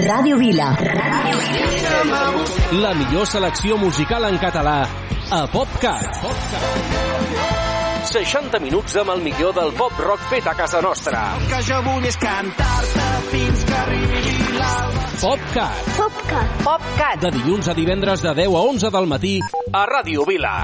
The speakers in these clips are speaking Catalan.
Ràdio Vila. La millor selecció musical en català a PopCat. 60 minuts amb el millor del pop rock fet a casa nostra. El que jo vull és cantar-te fins que arribi l'alba. PopCat. De dilluns a divendres de 10 a 11 del matí a Ràdio Vila.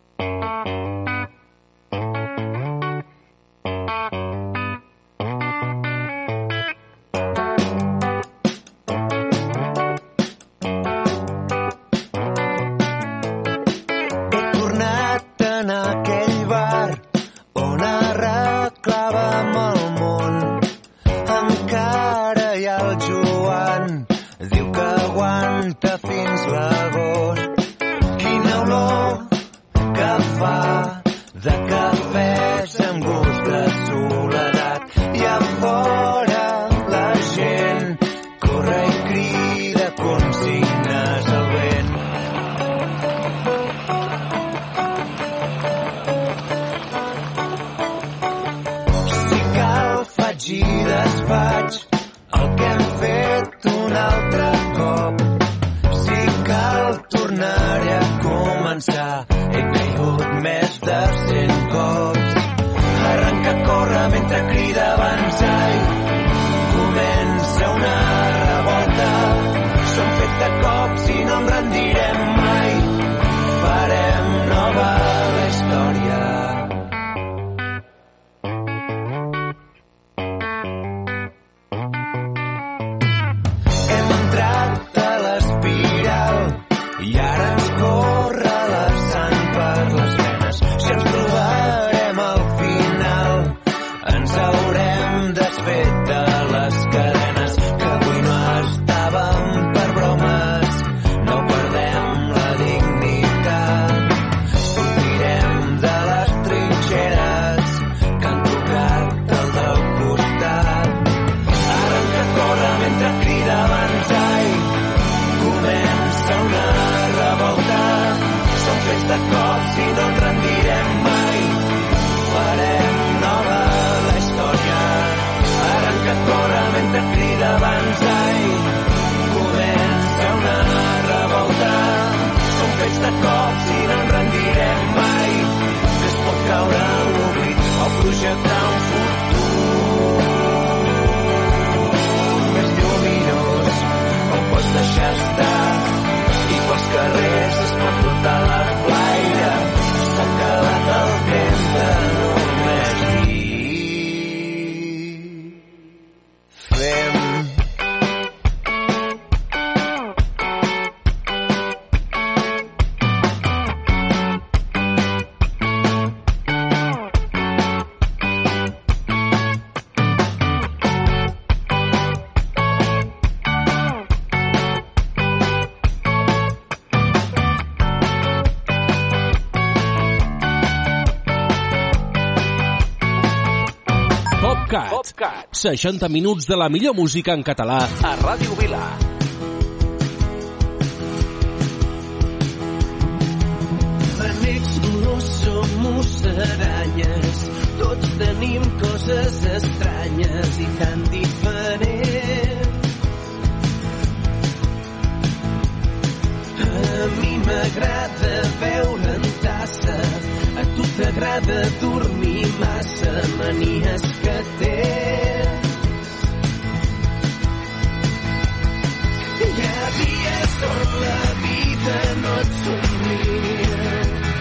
PopCat. 60 minuts de la millor música en català a Ràdio Vila. Benecs dolors som musaranyes, tots tenim coses estranyes i tan diferents. A mi m'agrada beure en tassa, a tu t'agrada dormir massa, manies que tens. Hi ha dies on la vida no et somria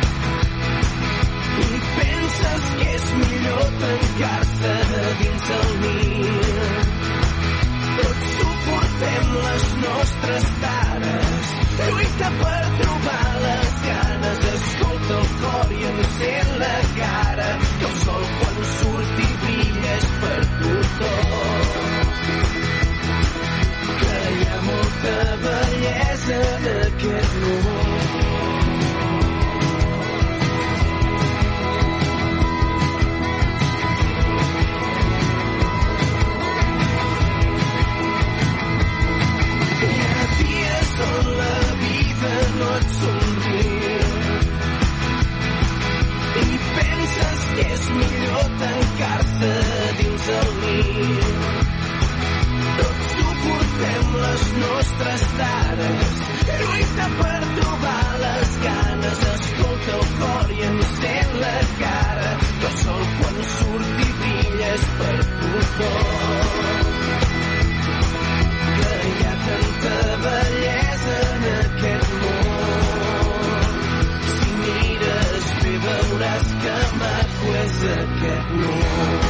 i penses que és millor tancar-se dins el niu. Tots suportem les nostres tares, lluita per trobar les ganes, escolta el cor i encén la cara, que el sol quan surt i brilla és per tothom. Que hi ha molta bellesa en aquest món. Hi ha dies on la vida no et somriu i penses que és millor tancar-se dins el niu. Tots suportem portem les nostres tares. Lluita per trobar les ganes, escolta el cor i encén la cara, que el sol quan surt i brilla és per tothom. Que hi ha tanta bellesa en aquest món. Si mires bé veuràs que maco és aquest món.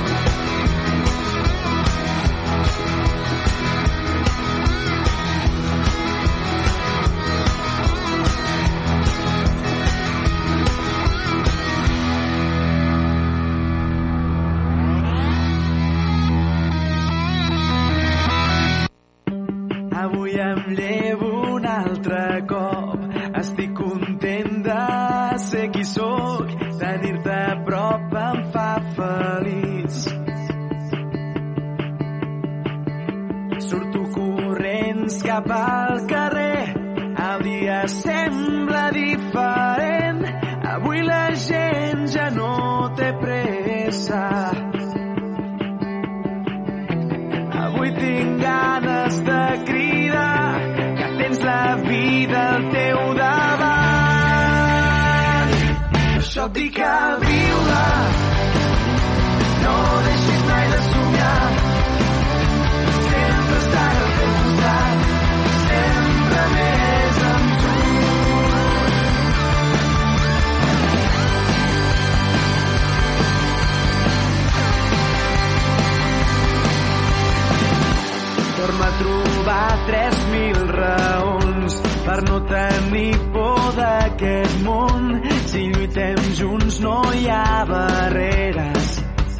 Avui em llevo un altre cop. Estic content de ser qui sóc. Tenir-te a prop em fa feliç. Surto corrents cap al carrer. El dia sembla diferent. Avui la gent ja no té pressa. Avui tinc ganes de cridar que tens la vida al teu davant. Això et dic a viure, no deixis mai de somiar. Sempre estar al teu costat, sempre més amb tu. Torno a trobar 3.000 raons per no tenir por d'aquest món. Si lluitem junts no hi ha barreres.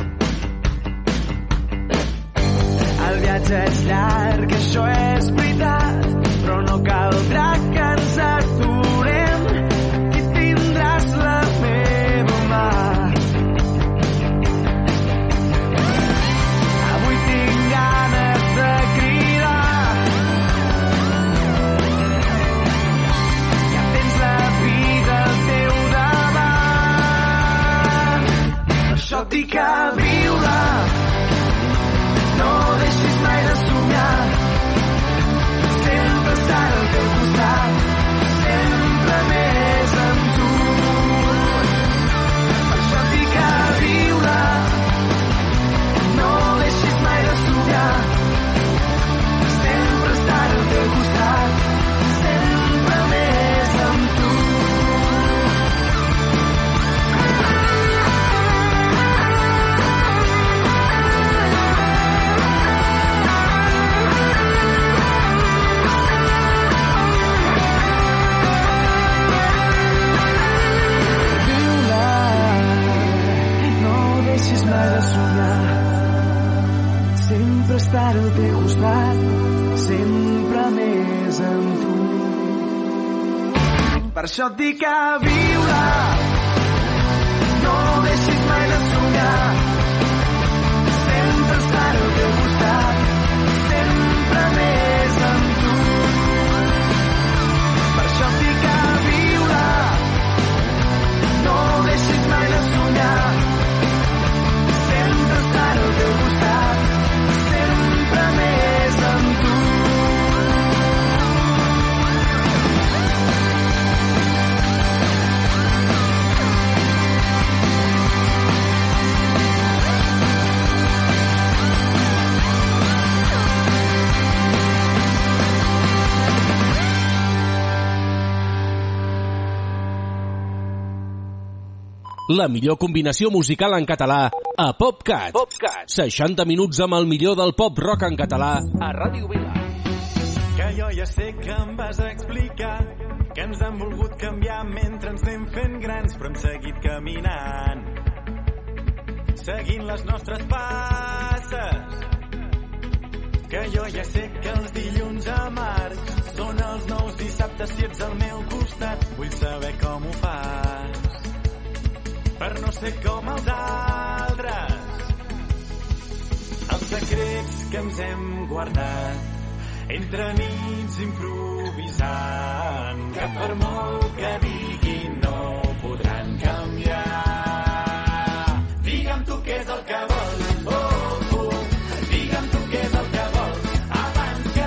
El viatge és llarg, això és veritat, però no caldrà que ens aturem. Aquí tindràs la meva mà. Avui tinc ganes de et dic a viure, no deixis mai de somiar. Sempre estar al teu costat, sempre més amb tu. Per això et dic a viure, no deixis mai de somiar. Sempre estar al teu costat, sempre més amb tu. Sempre estar al teu costat, sempre més amb tu. Per això et dic a viure, no deixis mai de somiar. Sempre estar al teu costat, sempre més amb tu. Per això et dic a viure, no deixis mai de somiar. Sempre estar al teu costat, sempre més amb tu. La millor combinació musical en català a PopCat. 60 minuts amb el millor del pop rock en català a Ràdio Vila. Que jo ja sé que em vas a explicar que ens han volgut canviar mentre ens anem fent grans, però hem seguit caminant, seguint les nostres passes. Que jo ja sé que els dilluns amargs són els nous dissabtes si ets al meu costat. Vull saber com ho fas per no ser com els altres. Els secrets que ens hem guardat entre nits improvisant, que per molt que diguin no podran canviar. Digue'm tu què és el que vols, oh, oh. Digue'm tu què és el que vols abans que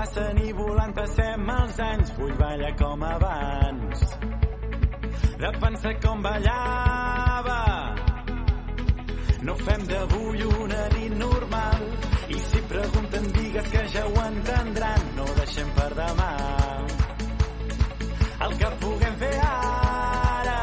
passen i volant passem els anys. Vull ballar com abans, de pensar com ballava. No fem d'avui una nit normal, i si pregunten digues que ja ho entendran. No deixem per demà el que puguem fer ara.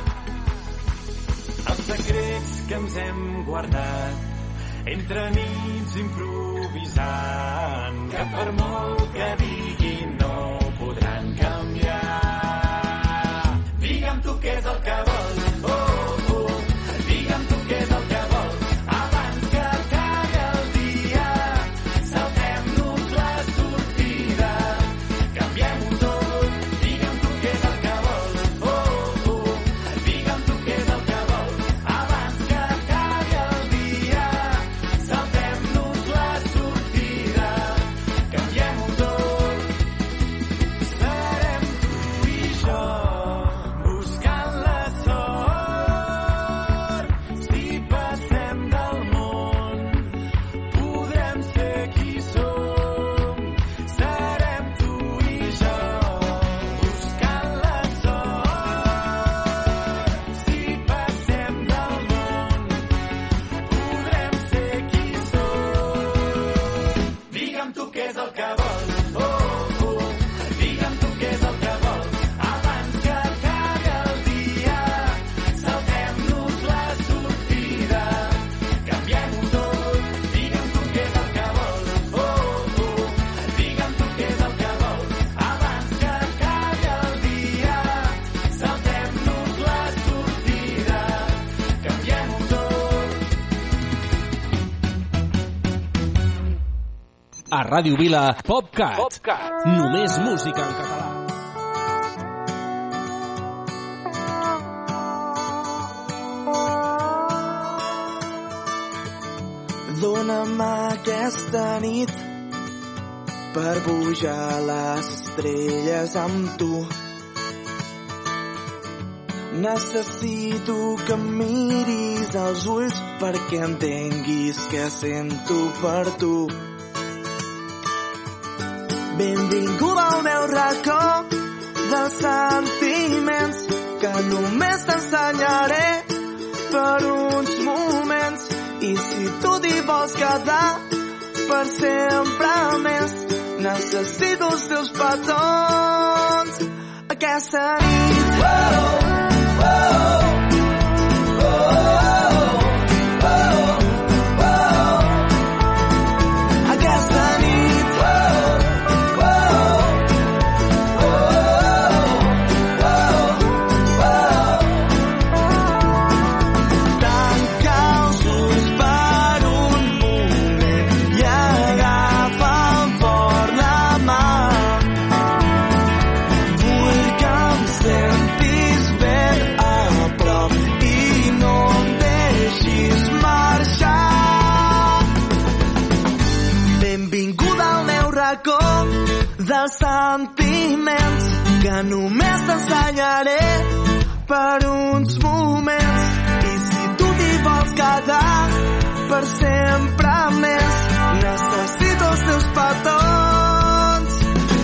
Els secrets que ens hem guardat entre nits improvisant, que per molt que diguin no podran canviar. Digue'm tu què és el que vols, oh, oh. Digue'm tu què és el que vols, abans que acabi el dia. Saltem-nos la sortida, canviem-ho tot. Digue'm tu què és el que vols, oh, oh. Digue'm tu què és el que vols, abans que acabi el dia. Saltem-nos la sortida, canviem-ho tot. Serem tu i jo, buscant la sort. Si passem del món, podrem ser qui som. Serem tu i jo, buscant la sort. Si passem del món, podrem ser qui som. Digue'm tu què és el que vols, oh, oh. Digue'm tu què és el que vols, abans que acabi el dia. Saltem-nos la sortida, canviem-ho tot. Digue'm tu què és el que vols, oh, oh. Digue'm tu què és el que vols, abans que acabi el dia. Saltem-nos la sortida, canviem-ho tot. A Ràdio Vila, PopCat. Només música en català. Dóna'm aquesta nit per pujar les estrelles amb tu. Necessito que em miris als ulls perquè entenguis què sento per tu. Benvinguda al meu racó dels sentiments que només t'ensenyaré per uns moments. I si tu t'hi vols quedar per sempre més, necessito els teus petons aquesta nit. Oh, oh, oh, oh, oh, oh. Aquesta nit. Oh, oh, oh, oh, oh. Tanca els ulls per un moment i agafa'm fort la mà. Vull que em sentis ben a prop i no em deixis marxar. Benvinguda al meu racó dels sentiments que només t'ensenyaré per uns moments. I si tu t'hi vols quedar per sempre més, necessito els teus petons.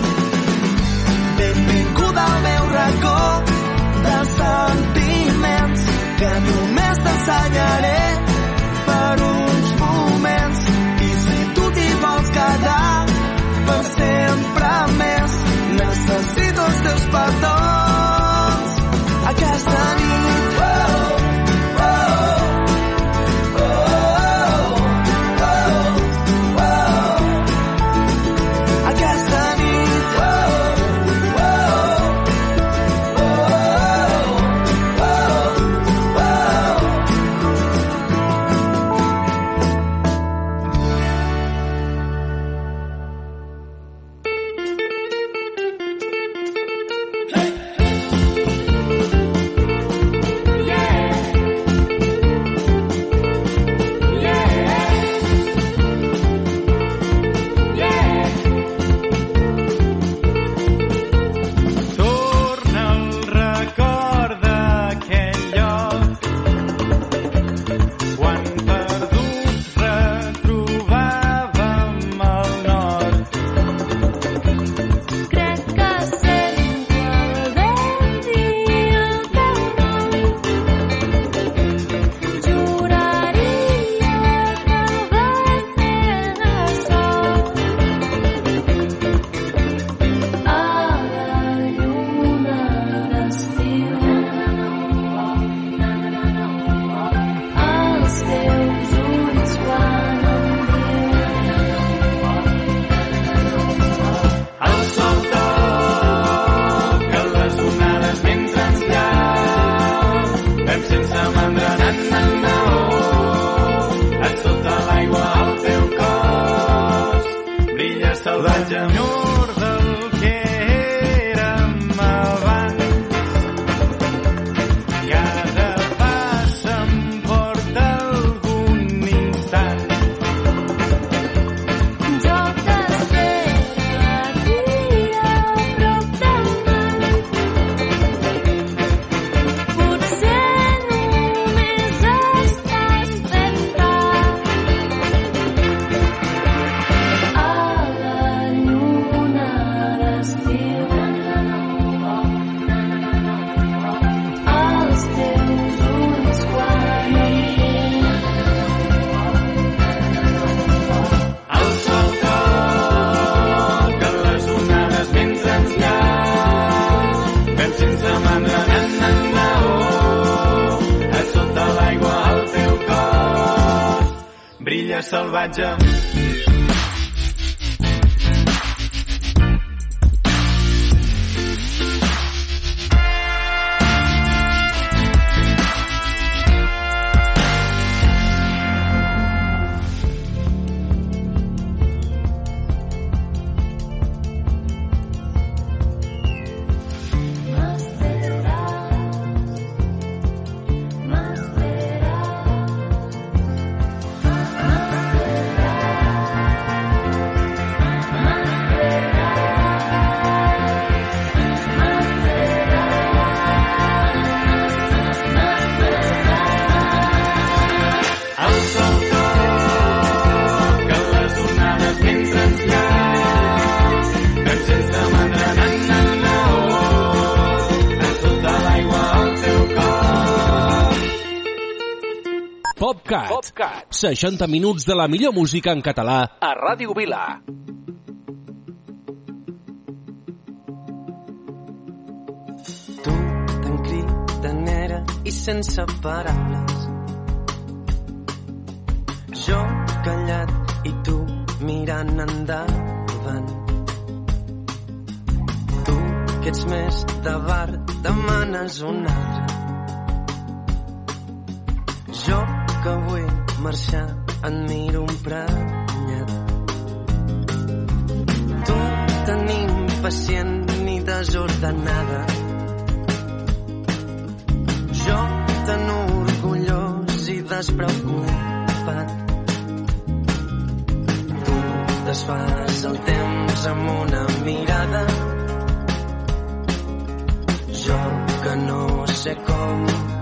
Benvinguda al meu racó dels sentiments que només t'ensenyaré per uns moments. I si tu t'hi vols quedar per sempre més, necessito els teus petons aquesta nit. Oh, oh, oh, oh, oh. millor del que érem abans. Cada pas em porta algun instant. Jo t'espero aquí a prop del mar. Potser només estàs fent tard. A la lluna d'estiu, als teus ulls quan em El sol toca les onades mentre ens cau. Fem sense mandra, na, oh. A sota l'aigua el teu cos brilla salvatge. El sol toca les onades mentre ens cau. Fem sense mandra, na, oh. A sota l'aigua el teu cos. PopCat. 60 minuts de la millor música en català a Ràdio Vila. Tu tan cridanera i sense paraules. Jo callat i tu mirant endavant. Tu que ets més de bar demanes un altre. Jo que vull marxar et miro emprenyat. Tu tan impacient ni desordenada. Jo tan orgullós i despreocupat. Tu desfas el temps amb una mirada. Jo que no sé com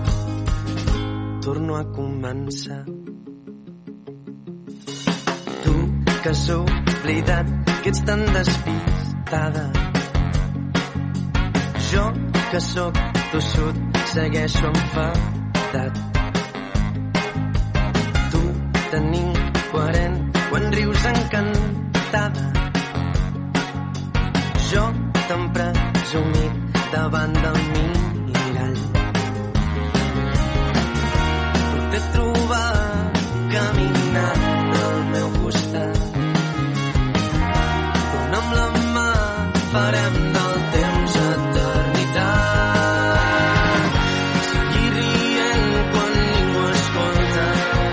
torno a començar. Tu que has oblidat que ets tan despistada. Jo que sóc tossut segueixo enfadat. Tu tan incoherent quan rius encantada. Jo tan presumit davant del mirall. Però t'he trobat caminant al meu costat. Dona'm la mà, farem del temps eternitat. Seguir rient quan ningú escolta.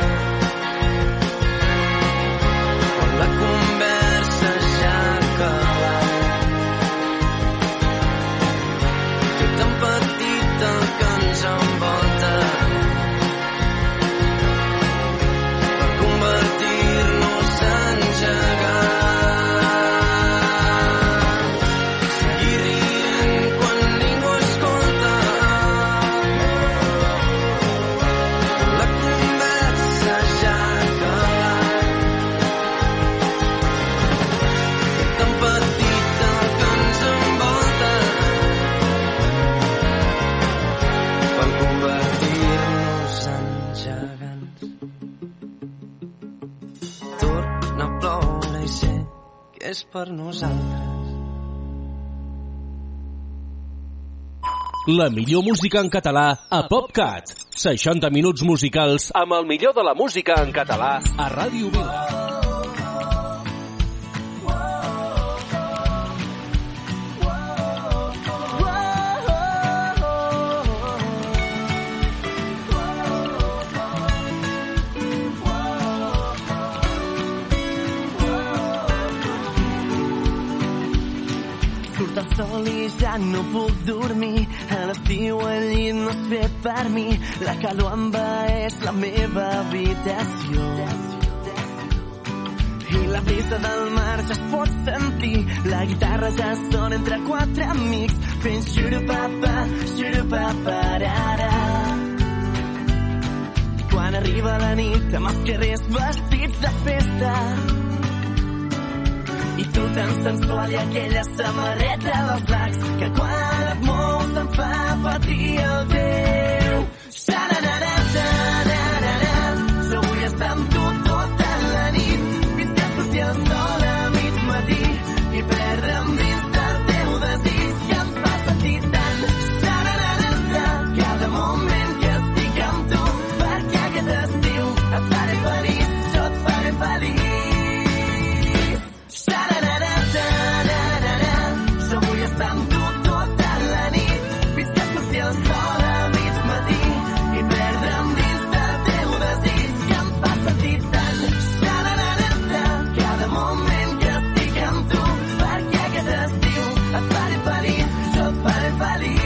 Quan la conversa ja ha acabat. Que tan petit el que ens envolta. Per convertir-nos en gegants. Seguir rient quan ningú escolta. La conversa ja ha acabat. Que tan petit el que ens envolta. Per convertir-nos en gegants. Torna a ploure i sé que és per nosaltres. La millor música en català a PopCat. 60 minuts musicals amb el millor de la música en català a Ràdio Vila. Surt el sol i ja no puc dormir. A l'estiu el llit no es fet per mi. La calor envaeix la meva habitació. I la brisa del mar ja es pot sentir. La guitarra ja sona entre quatre amics fent xurupapa-rara. I quan arriba la nit amb els carrers vestits de festa i tu tan sensual i aquella samarreta dels lacs que quan et mous em fa patir el teu. Jo vull estar amb tu tota la nit fins que surti el sol a mig matí i perdre'm dins del teu desig que em fa sentir tant. Cada moment que estic amb tu perquè aquest estiu et faré feliç, jo et faré feliç. Jo vull estar amb tu tota la nit fins que surti el sol a mig matí i perdre'm dins del teu desig que em fa sentir tant. Cada moment que estic amb tu perquè aquest estiu et faré feliç, jo et faré feliç.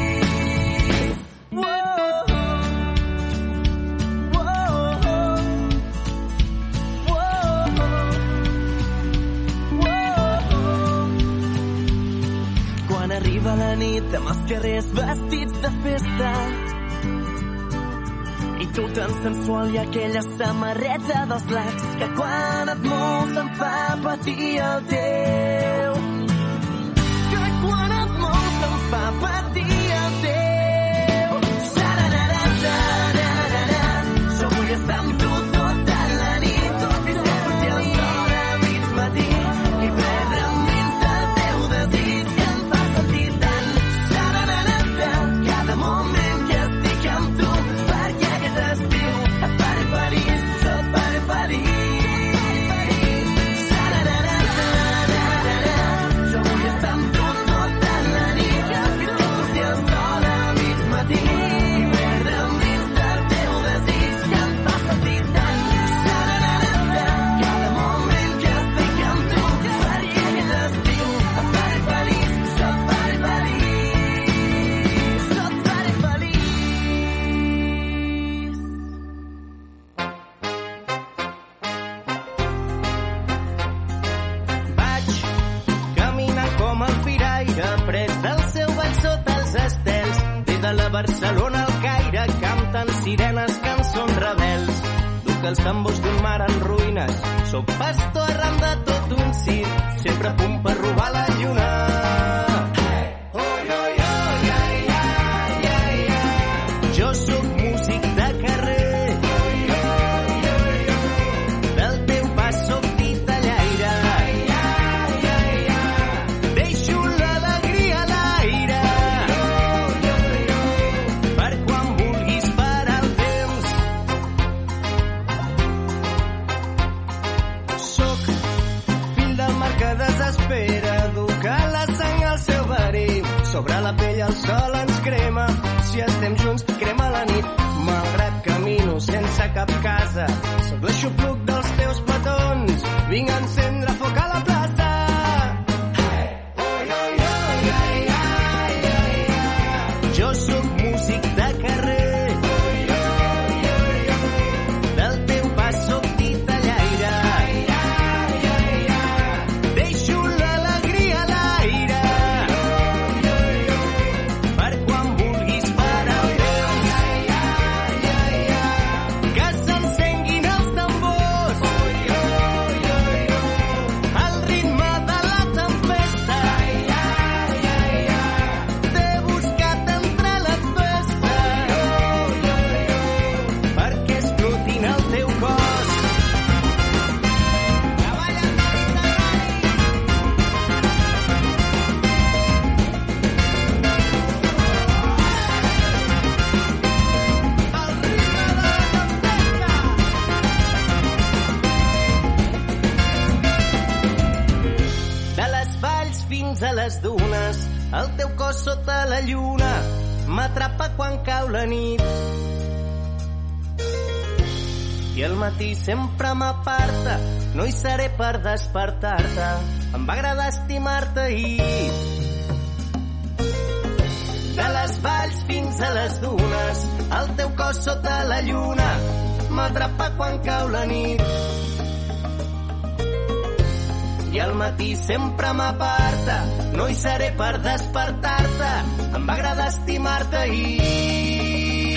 Quan arriba la nit amb els carrers vestits de festa i tu tan sensual i aquella samarreta dels lacs que quan et mous em fa patir el teu. Que quan et mous em fa patir el teu. Jo vull estar amb tu tota la nit fins que surti el sol a mig matí i perdre'm dins del teu desig que em fa sentir tant. Cada moment que estic amb tu perquè aquest estiu et faré feliç, jo et faré feliç. Jo vull estar amb tu tota la nit fins que surti el sol a mig matí i perdre'm dins del teu desig que em fa sentir tant. Cada moment que estic amb tu perquè aquest estiu et faré feliç, jo et faré feliç. Jo et faré feliç. Vaig caminar com el piraire pres del seu ball sota els estels. Des de la Barcelona al Caire canten sirenes, cançons rebels. Duc els tambors d'un mar en ruïnes. Soc pastor arran de tot un circ, sempre a punt per robar la lluna. Jo sóc músic de carrer, del teu pas sóc titellaire. Deixo l'alegria a l'aire, per quan vulguis parar el temps. Sóc fill del mar que desespera, duc a la sang el seu verí. Sobre la pell el sol ens crema, si estem junts crema la nit. Malgrat camino sense cap casa, sóc l'aixopluc dels teus petons, vinc a encendre foc a la plaça. Jo sóc músic de carrer, del teu pas sóc titellaire. Deixo l'alegria a l'aire, per quan vulguis parar el temps. Que s'encenguin els tambors, al ritme de la tempesta. T'he buscat entre les festes, perquè explotin el teu cos. De les valls fins a les dunes, el teu cos sota la lluna m'atrapa quan cau la nit. I el matí sempre m'aparta, no hi seré per despertar-te. Em va agradar estimar-te ahir, a les dunes, el teu cos sota la lluna m'atrapa quan cau la nit. I al matí sempre m'aparta, no hi seré per despertar-te, em va agradar estimar-te ahir.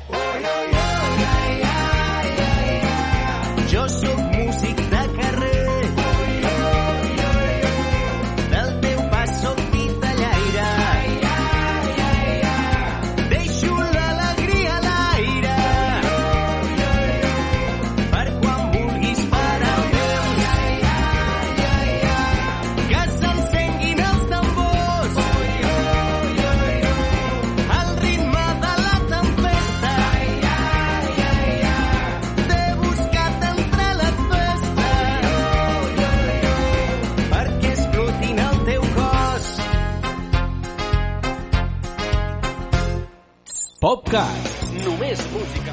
Jo sóc músic de carrer, del teu pas sóc titellaire, deixo l'alegria a l'aire, per quan vulguis parar el temps, que s'encenguin els tambors, al ritme de la tempesta, t'he buscat entre les festes, perquè explotin el teu cos. PopCat. Només música.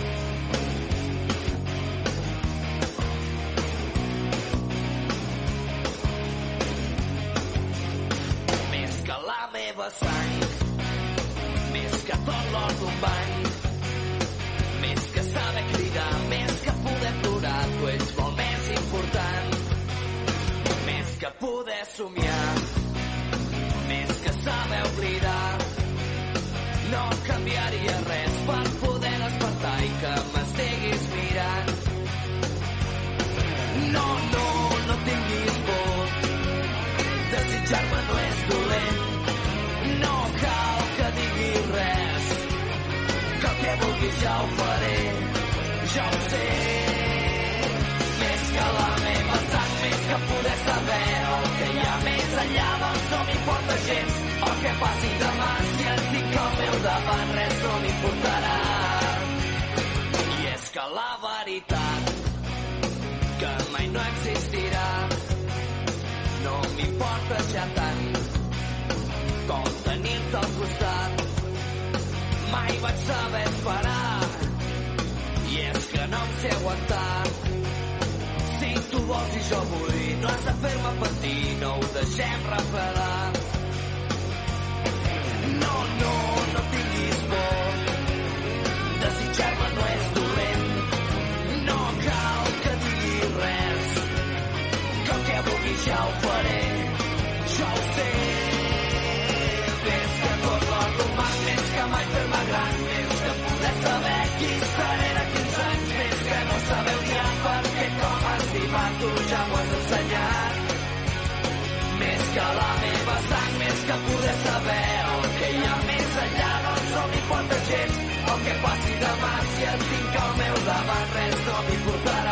Més que la meva sang, més que tot l'or d'un bany, més que saber cridar, més que poder plorar, tu ets molt més important, més que poder somiar, més que saber oblidar. No canviaria res per poder despertar i que m'estiguis mirant. No, no, no tinguis por, desitjar-me no és dolent, no cal que diguis res, que el que vulguis ja ho faré, ja ho sé. Més que la meva sang, més que poder saber el que hi ha més enllà, doncs no m'importa gens el que passi demà, si estic al meu davant res no m'importarà. I és que la veritat que mai no existirà no m'importa ja tant com tenir-te al costat. Mai vaig saber esperar i és que no em sé aguantar. Si tu vols i jo vull, no has de fer-me patir, no ho deixem repelar. No, no, no tinguis por, desitjar-me no és dolent, no cal que diguis res, que el que vulguis ja ho faré, ja ho sé. Més que tot l'or d'un banc, més que mai fer-me gran, més que poder saber qui seré d'aquí uns anys, més que no saber odiar perquè com estimar tu ja m'ho has ensenyat. Més que la meva sang, més que poder saber el que hi ha més enllà, doncs no m'importa gens el que passi demà, si et tinc al meu davant res no m'importarà.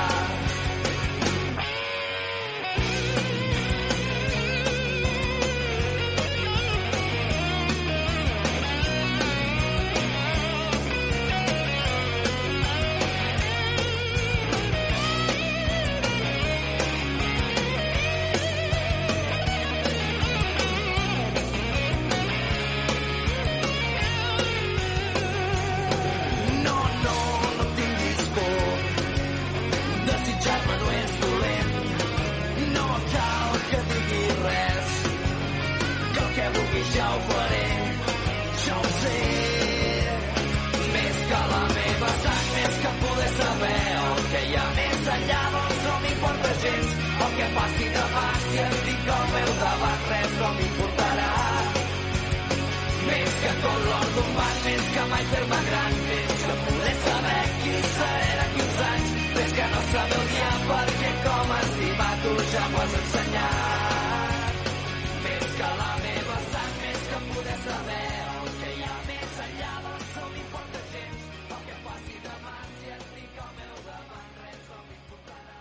Ja ho faré, ja ho sé. Més que la meva sang, més que poder saber el que hi ha més enllà, doncs no m'importa gens el que passi demà, si estic al meu davant res no m'importarà. Més que tot l'or d'un banc, més que mai fer-me gran, més que poder saber qui seré d'aquí uns anys, més que no saber odiar perquè com estimar tu ja m'ho has ensenyat. Més que la meva sang, més que poder saber el que hi ha més enllà, doncs no m'importa gens el que passi demà, si estic al meu davant res no m'importarà.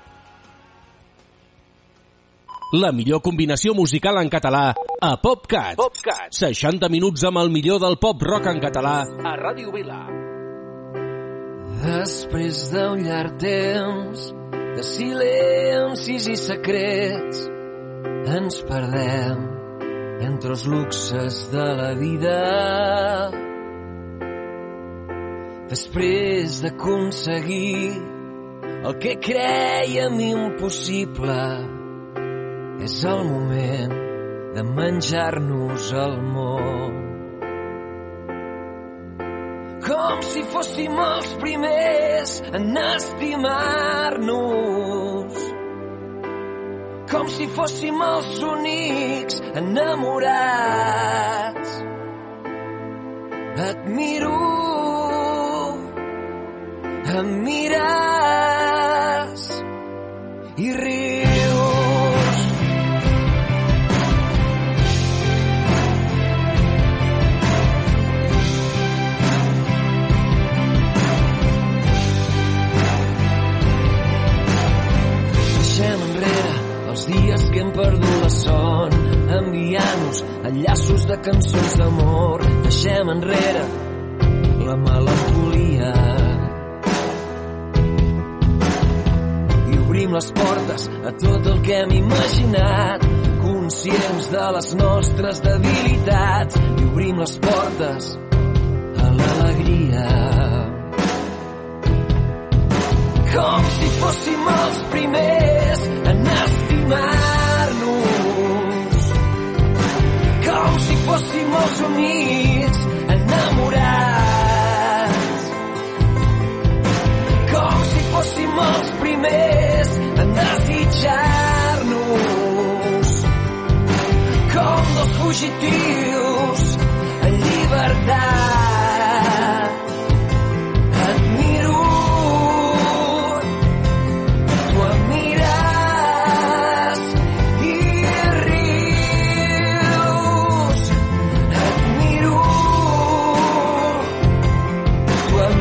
La millor combinació musical en català a PopCat. 60 minuts amb el millor del pop rock en català a Ràdio Vila. Després d'un llarg temps de silencis i secrets ens perdem entre els luxes de la vida. Després d'aconseguir el que crèiem impossible, és el moment de menjar-nos el món. com si fóssim els primers en estimar-nos, com si fóssim els únics enamorats. Et miro, em mires i rius. Deixem enrere els dies que hem perdut la son, enviant-nos enllaços de cançons d'amor. Deixem enrere la melancolia i obrim les portes a tot el que hem imaginat, conscients de les nostres debilitats, i obrim les portes a l'alegria. Com si fóssim els primers en estimar-nos, com si fóssim els únics enamorats, com si fóssim els primers en desitjar-nos, com dos fugitius en llibertat. Et miro, tu em mires i rius. Et miro, tu em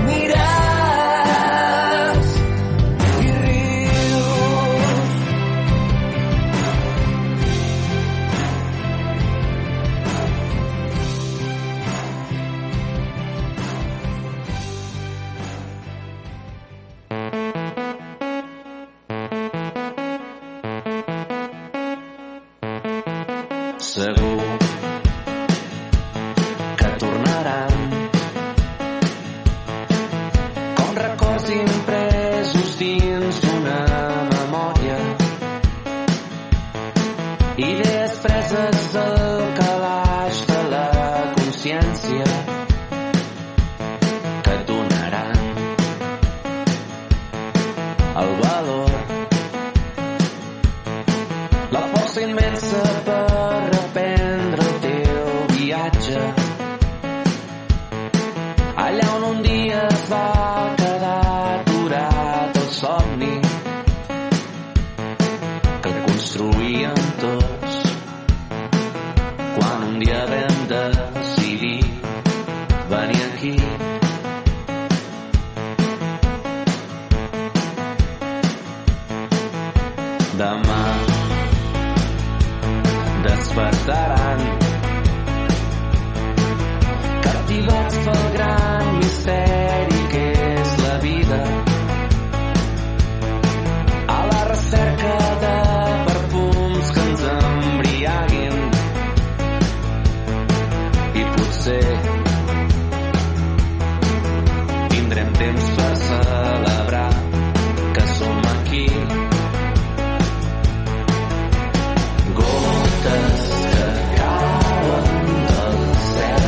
mires i rius. Segur que tornaran com records impresos dins d'una memòria, idees preses al calaix de la consciència que et donaran el valor, la força immensa per reprendre el teu viatge allà on un dia es va quedar aturat el somni que construïem tots quan un dia vam decidir venir aquí. Demà despertaran captivats pel gran misteri que és la vida, a la recerca de perfums que ens embriaguin, i potser tindrem temps per celebrar que som aquí. Gotes que cauen del cel,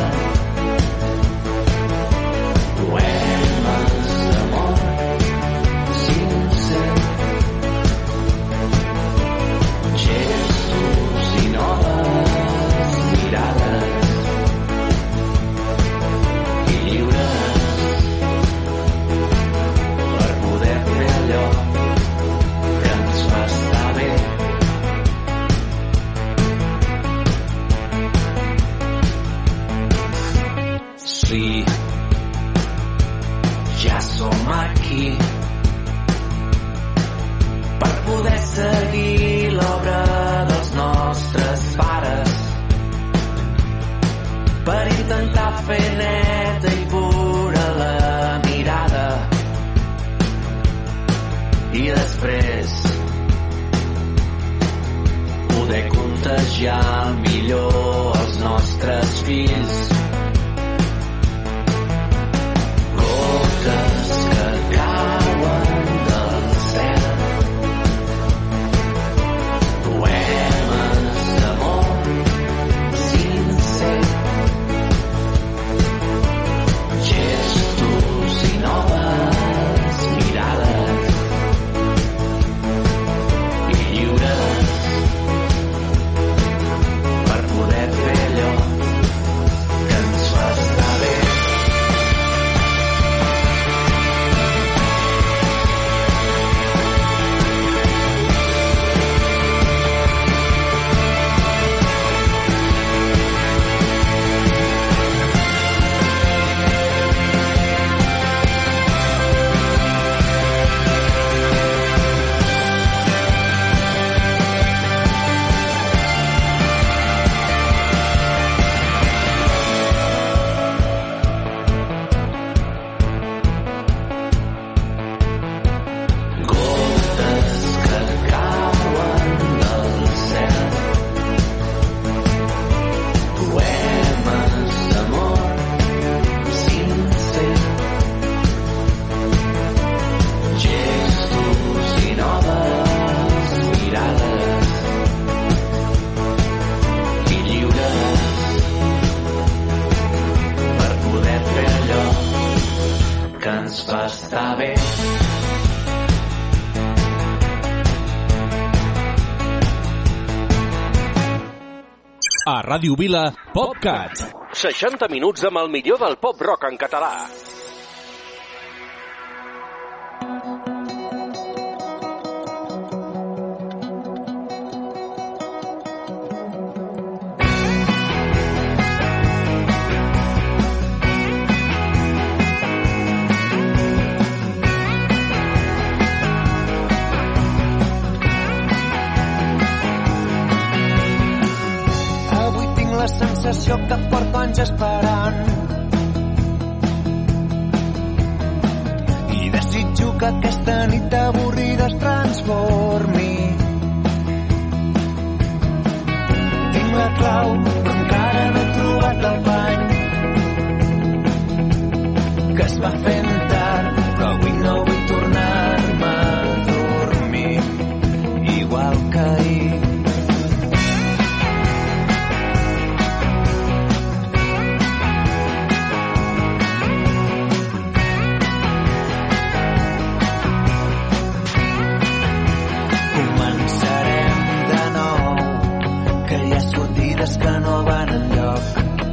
poemes d'amor sincer, gestos i noves mirades, i lliures per poder fer allò que ens fa estar bé. Sí, ja som aquí per poder seguir l'obra dels nostres pares, per intentar fer neta i pura la mirada, i després poder contagiar millor els nostres fills. Gotes que cauen del cel, poemes d'amor sincer, gestos bé. A Ràdio Vila, PopCat. 60 minuts amb el millor del pop rock en català. Sensació que porto anys esperant i desitjo que aquesta nit avorrida es transformi. Tinc la clau però encara no he trobat el bany que es va fent tard, però avui no vull tornar-me a dormir igual que ahir. Que no van enlloc,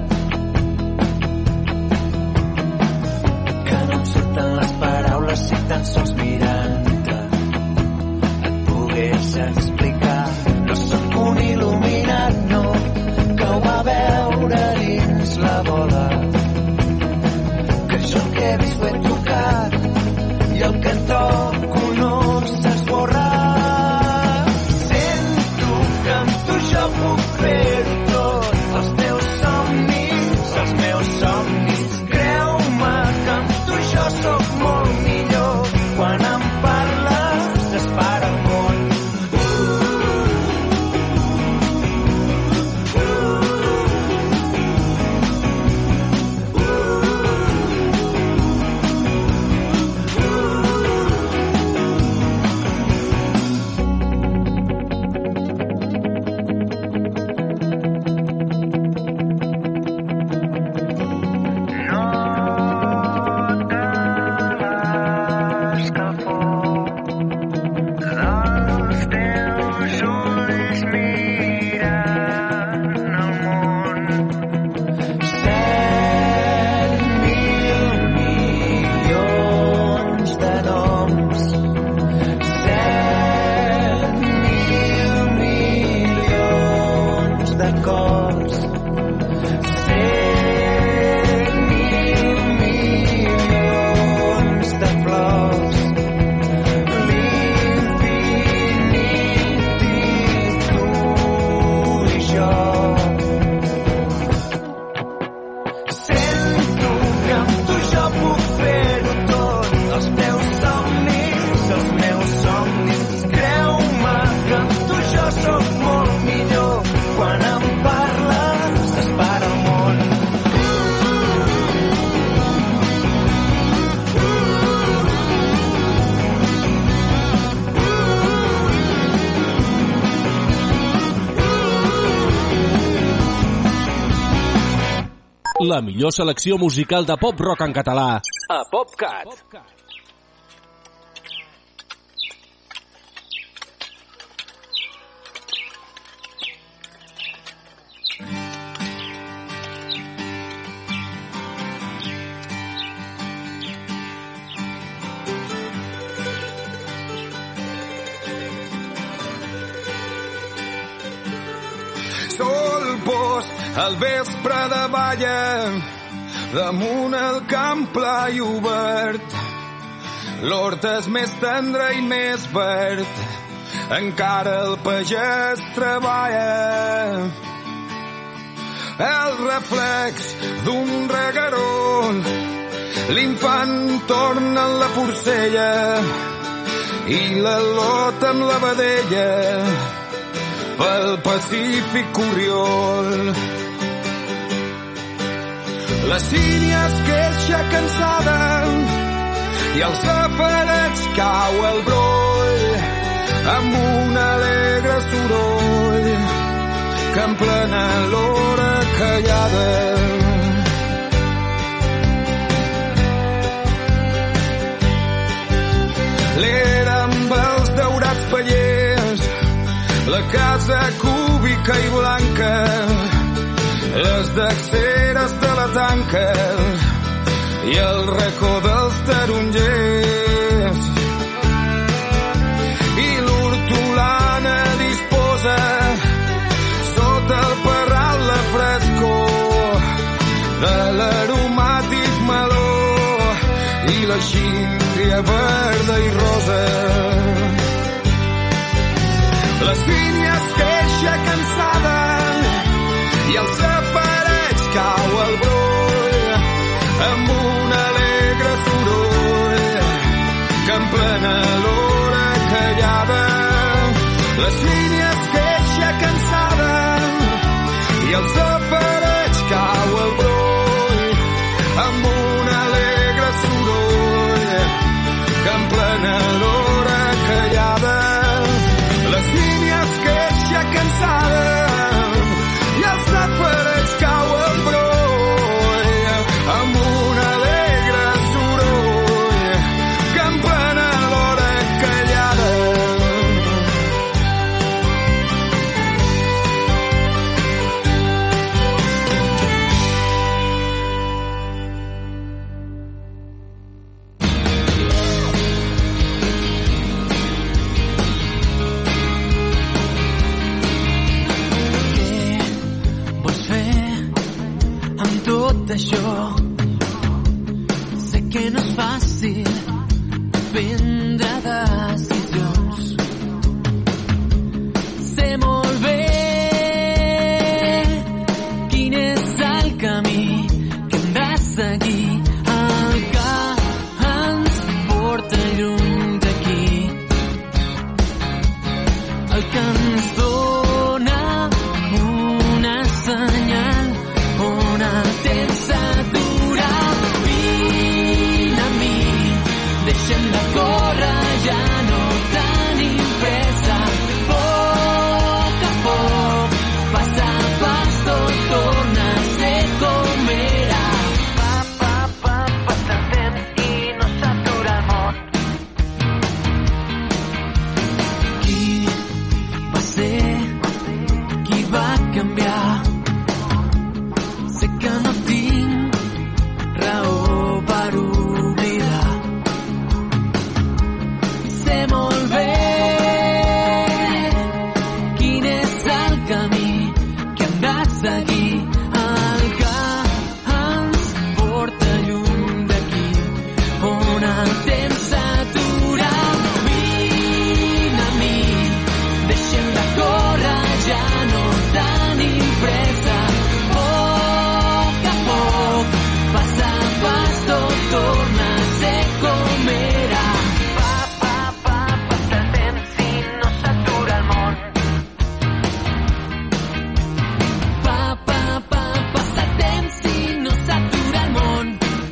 que no em surten les paraules si tan sols mirant-te et pogués explicar. No sóc un il·luminat, no, que ho va veure dins la bola, que jo el que he vist ho he tocat i el que toco no s'esborra. Sento que amb tu jo puc fer-ho, els meus somnis. Creu-me que amb tu jo sóc molt millor. Quan em parles s'espara el món. La millor selecció musical de pop-rock en català a PopCat. Sol post al vespre de balla, damunt el camp pla i obert. L'hort és més tendre i més verd, encara el pagès treballa. El reflex d'un reguerol, l'infant torna en la porcella i la lota amb la vedella pel Pacífic Corriol. La sínia es queixa cansada i als safarets cau el broll amb un alegre soroll que emplena l'hora callada. la casa cúbica i blanca, les dexeres de la tanca i el racó dels tarongers. I l'hortolana disposa sota el parral la frescor de l'aromàtic meló i la síndria verda i rosa. Les vinyes queixa cansada i el safareig cau al broll amb un alegre soroll que emplena l'hora callada. Les vinyes queixa cansada i el safareig cau al broll amb un alegre soroll que emplena l'hora callada. Les vinyes queixa cansada i el safareig cau al broll amb un alegre soroll que emplena l'hora callada. Això sé que no és fàcil prendre decisions. Sé molt bé quin és el camí que hem de seguir, el que ens porta lluny d'aquí, el que ens dona una senyal on el temps s'atura. Vine a mi, deixem de córrer, ja no tenim pressa. Poc a poc, pas a pas, tot torna a ser com era. Passa el temps i no s'atura el món. Qui va ser, qui va canviar? Sé que no tinc raó per oblidar. Sé molt bé quin és el camí que hem de seguir, el que ens porta lluny d'aquí, on el temps s'atura. Vine a mi, deixem de córrer, ja no tenim pressa. Pas a pas tot torna a ser com era. Passa el temps i no s'atura el món. Passa el temps i no s'atura el món.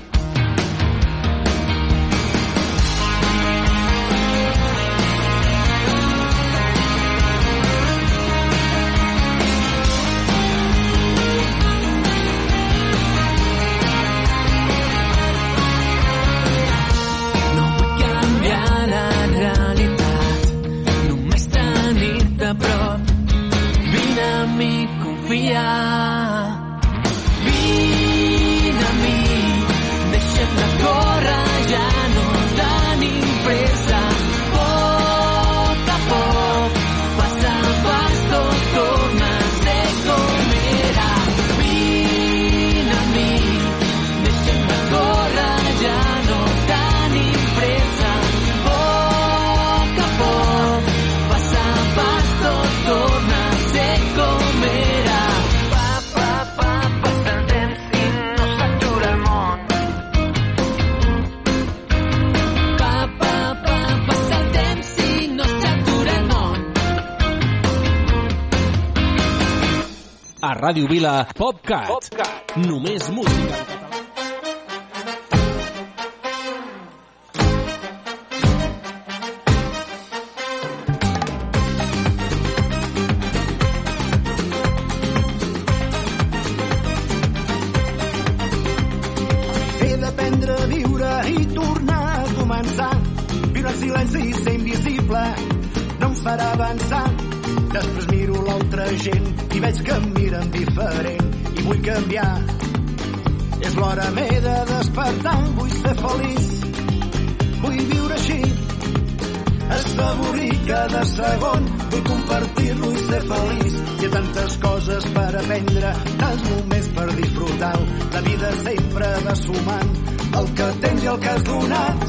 Confia. Vine a mi, deixem de córrer, ja no tenim pressa. Poc a poc, pas a pas, tot torna a ser com era. Vine a mi, deixem de córrer, ja no tenim pressa. Poc a poc, pas a pas, tot torna a ser com era. Passa el temps i no s'atura el món. Passa el temps i no s'atura el món. A Ràdio Vila, PopCat. Només música en català. Aprendre a viure i tornar a començar. Viure en silenci i ser invisible no ens farà avançar. Després miro l'altra gent i veig que em miren diferent i vull canviar. És l'hora m'he de despertar, vull ser feliç, vull viure així, assaborir cada segon, vull compartir-lo i ser feliç. Hi ha tantes coses per aprendre, tants moments per disfrutar. La vida sempre va sumant el que tens i el que has donat.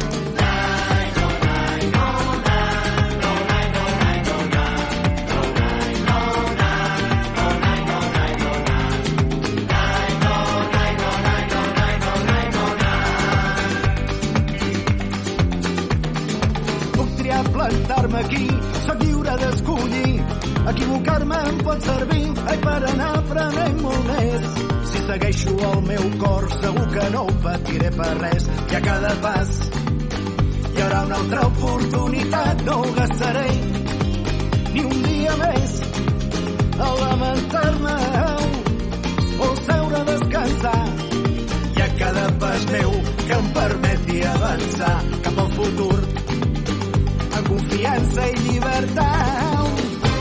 Plantar-me aquí, soc lliure d'escollir. Equivocar-me em pot servir, per anar aprenent molt més. Si segueixo el meu cor, segur que no ho patiré per res. I a cada pas hi haurà una altra oportunitat. No ho gastaré ni un dia més a lamentar-me o seure a descansar. I a cada pas meu que em permeti avançar cap al futur amb confiança i llibertat.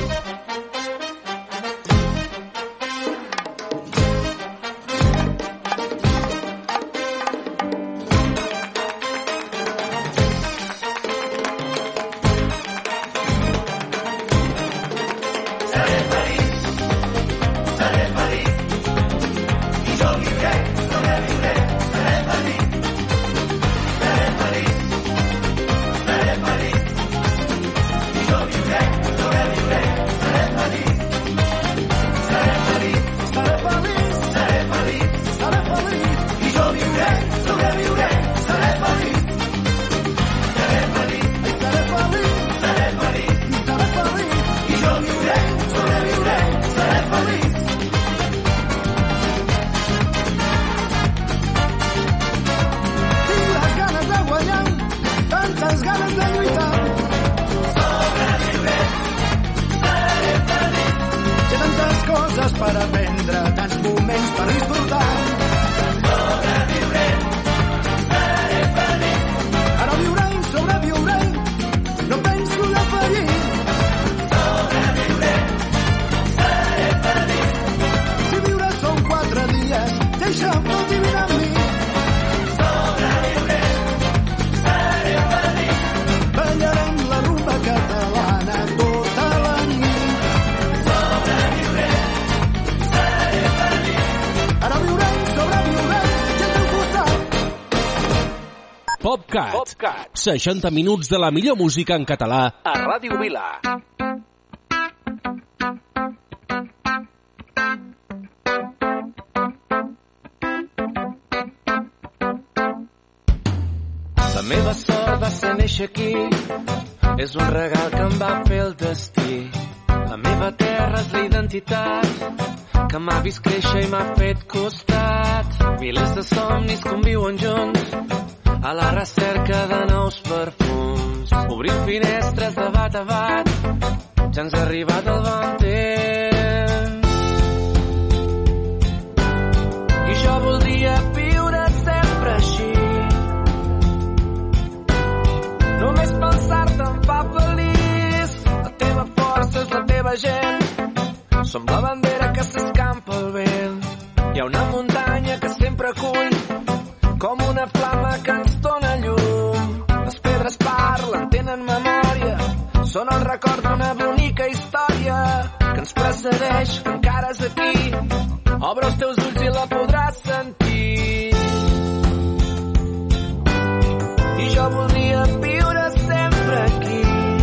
Per aprendre, tants moments per disfrutar. Sobreviurem, seré feliç. Ara viurem, sobreviurem, no penso defallir. Sobreviurem, seré feliç. Si viure són 4 dies, deixa'm i vine amb mi. Sobreviurem, seré feliç. Ballarem la rumba catalana tota la nit. PopCat. 60 minuts de la millor música en català a Ràdio Vila. La meva sort va ser néixer aquí, és un regal que em va fer el destí. La meva terra és la identitat que m'ha vist créixer i m'ha fet costat. Milers de somnis conviuen junts a la recerca de nous perfums. Obrim finestres de bat a bat, ja ens ha arribat el bon temps. I jo voldria viure sempre així. Només pensar-te em fa feliç. La teva força és la teva gent. Som la bandera que s'escampa al vent. Hi ha una muntanya que sempre acull com una flama que ens dóna llum. Les pedres parlen, tenen memòria, són el record d'una bonica història que ens precedeix, que encara és aquí. Obre els teus ulls i la podràs sentir. I jo voldria viure sempre aquí.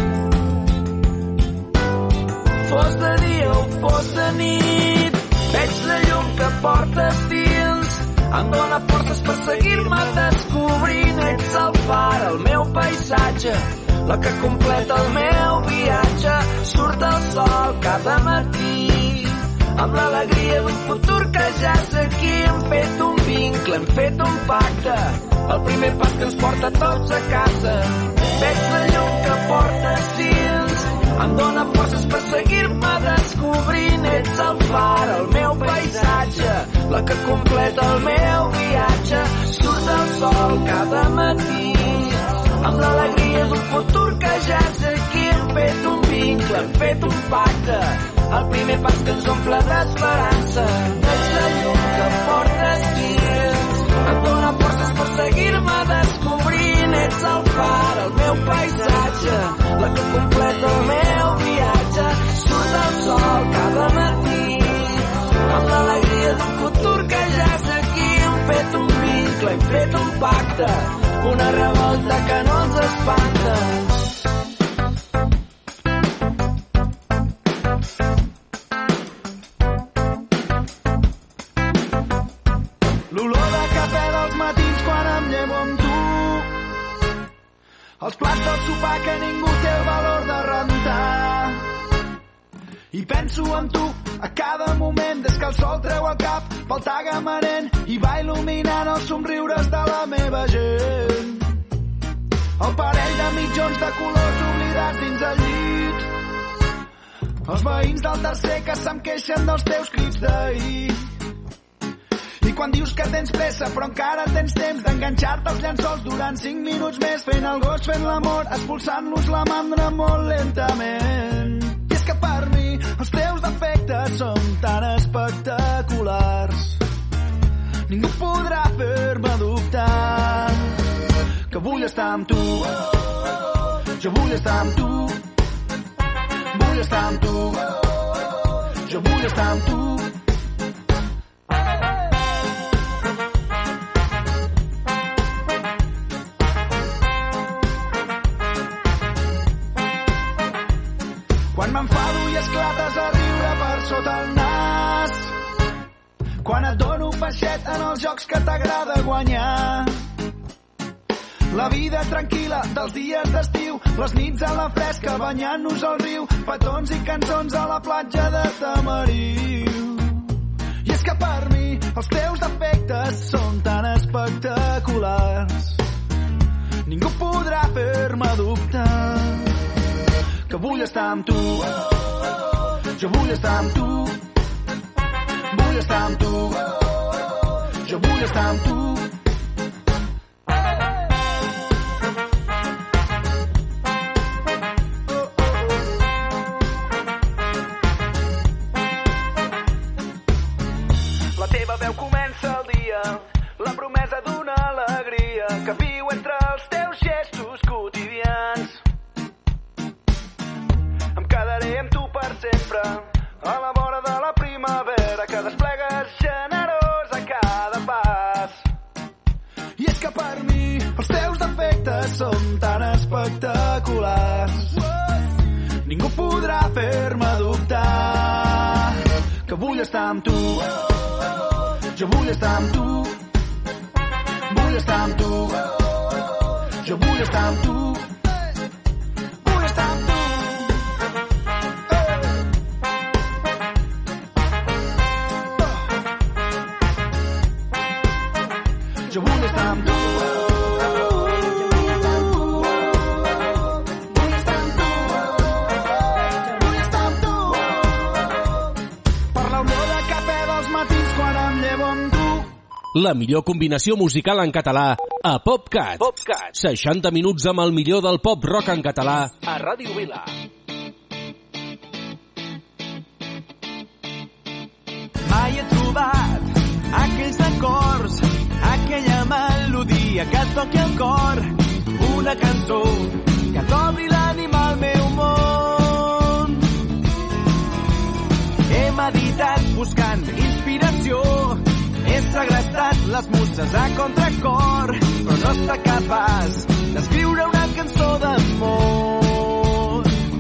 Fos de dia o fos de nit, veig la llum que portes dins. Em dóna forces per seguir-me descobrint. Ets el far, el meu paisatge, la que completa el meu viatge. Surt el sol cada matí, amb l'alegria d'un futur que ja és aquí. Hem fet un vincle, hem fet un pacte, el primer pas que ens porta tots a casa. Veig la llum que portes dins, em dóna forces per seguir-me descobrint. Ets el far, el meu paisatge, la que completa el meu viatge. Surt el sol cada matí, amb l'alegria d'un futur que ja és aquí. Hem fet un vincle, vincle, hem fet un pacte. El primer pas que ens omple d'esperança. Ets la llum que portes dins, em dóna forces per seguir-me descobrint. Ets el far, el meu paisatge, la que completa el meu viatge. Surt el sol cada matí, amb l'alegria d'un futur que ja és aquí. Hem fet un vincle, hem fet un pacte, una revolta que no ens espanta. L'olor de cafè dels matins quan em llevo amb tu, els plats del sopar que ningú té el valor de rentar. I penso en tu a cada moment des que el sol treu el cap pel tagamanent i va il·luminant els somriures de la meva gent. El parell de mitjons de colors oblidats dins el llit, els veïns del tercer que se'm queixen dels teus crits d'ahir. I quan dius que tens pressa però encara tens temps d'enganxar-te als llençols durant 5 minuts més, fent el gos, fent l'amor, expulsant-los la mandra molt lentament. I és que per mi els teus defectes són tan espectaculars, ningú podrà fer-me dubtar que vull estar amb tu, jo vull estar amb tu, vull estar amb tu, jo vull estar amb tu. Quan m'enfado i esclates a riure per sota el nas, quan et dono peixet en els jocs que t'agrada guanyar, la vida tranquil·la dels dies d'estiu, les nits a la fresca banyant-nos al riu, petons i cançons a la platja de Tamariu. I és que per mi els teus defectes són tan espectaculars, ningú podrà fer-me dubtar que vull estar amb tu, jo vull estar amb tu, vull estar amb tu, jo vull estar amb tu. La teva veu comença el dia, la promesa d'una alegria que viu entre els teus gestos quotidians. Em quedaré amb tu per sempre, a la vora de la primavera que desplegues generós a cada pas. I és que per mi els teus defectes són tan espectaculars, ningú podrà fer-me dubtar que vull estar amb tu, jo vull estar amb tu, vull estar amb tu, jo vull estar amb tu, vull estar amb tu. Jo vull estar amb tu, vull estar amb tu, vull estar amb tu, vull estar amb tu. Per l'olor de cafè dels matins quan em llevo amb tu. La millor combinació musical en català a PopCat. 60 minuts amb el millor del pop rock en català a Ràdio Vila. Mai he trobat aquells acords, aquella melodia que et toqui el cor, una cançó que t'obri l'ànima al meu món. He meditat buscant inspiració, he segrestat les muses a contracor, però no està capaç d'escriure una cançó d'amor.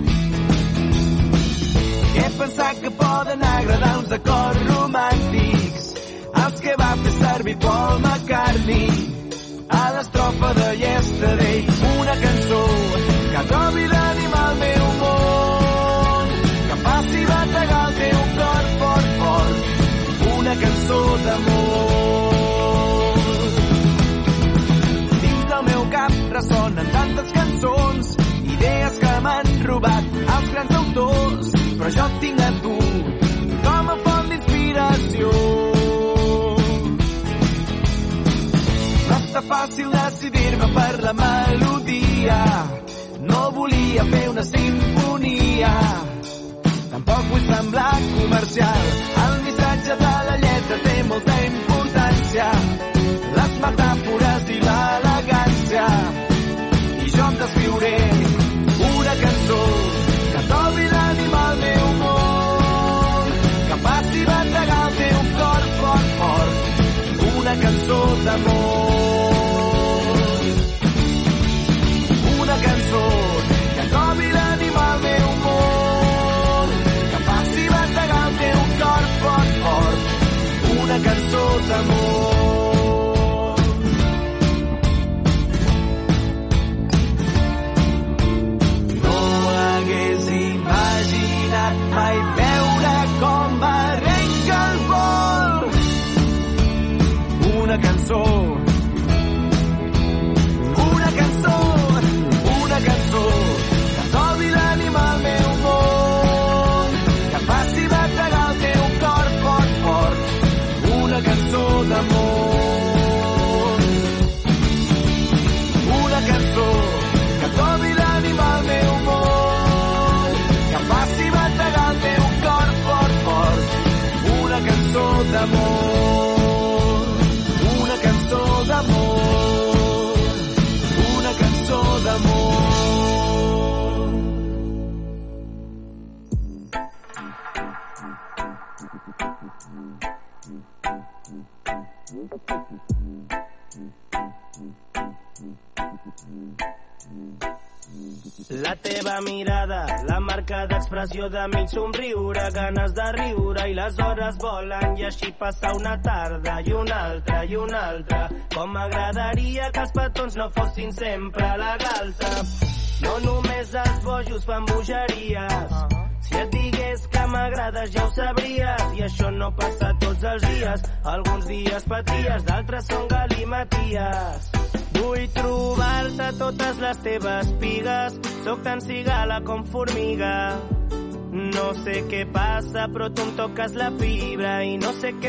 He pensat que poden agradar uns acords romàntics, els que va fer servir Paul McCartney a l'estrofa de Yesterday. Una cançó que trobi l'ànima al meu món, que faci bategar el teu cor fort, fort. Una cançó d'amor. Dins del meu cap ressonen tantes cançons, idees que m'han robat els grans autors, però jo et tinc a tu com a font d'inspiració. No està fàcil decidir-me per la melodia, no volia fer una simfonia, triar. Tampoc vull semblar comercial. El missatge de la lletra té molta importància. Les metàfores i l'elegància. I jo em descriuré una cançó que trobi l'ànima al meu món, que passi bategar el teu cor fort, fort. Una cançó d'amor. Una cançó que trobi l'ànima al meu món, que passi bategar el teu cor fort, fort. Una cançó d'amor. No hagués imaginat mai veure com arrenca el vol. Una cançó, una cançó, una cançó que trobi l'ànima al meu món, que faci bategar el teu cor fort, fort. Una cançó d'amor. Una cançó que trobi l'ànima al meu món, que faci bategar el teu cor fort, fort. Una cançó d'amor. Una cançó d'amor. Una cançó d'amor. La teva mirada, la marca d'expressió de mig somriure, ganes de riure i les hores volen i així passa una tarda i una altra i una altra. Com m'agradaria que els petons no fossin sempre a la galta. No només els bojos fan bogeries. Si et digués que m'agrades ja ho sabries, i això no passa tots els dies. Alguns dies paties, d'altres són galimaties. Vull trobar-te totes les teves pigues, sóc tan cigala com formiga. No sé què passa, però tu em toques la fibra i no sé què